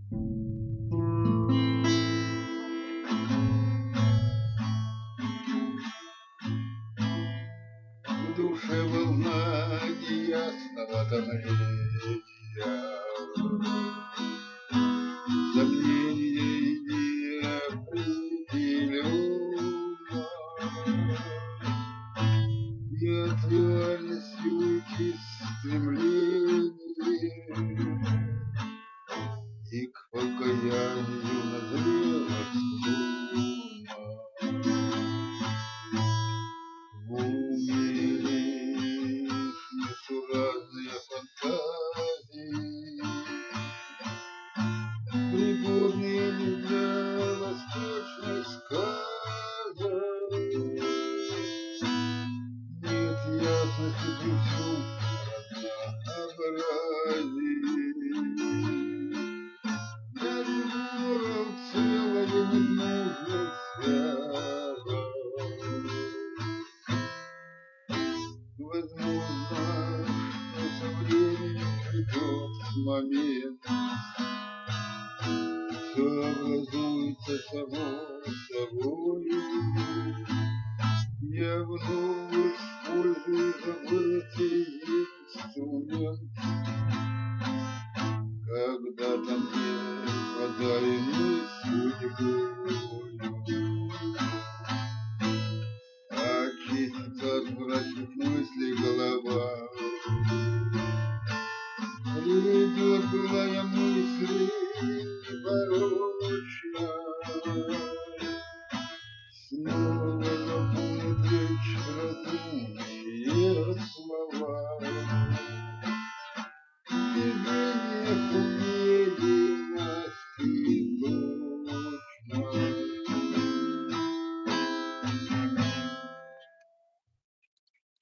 В душе волна неясного томления, сомнения и неопределенность. И от реальности уйти стремление, и к покаянию назрелость ума. В уме лишь несуразные фантазии, пригодные ли для восточных сказок. Нет ясных и чувств разнообразий, нет сборов целого ненужных связок. Возможно, что со временем придет момент, все образуется само собою. Я вновь использую забытый инструмент.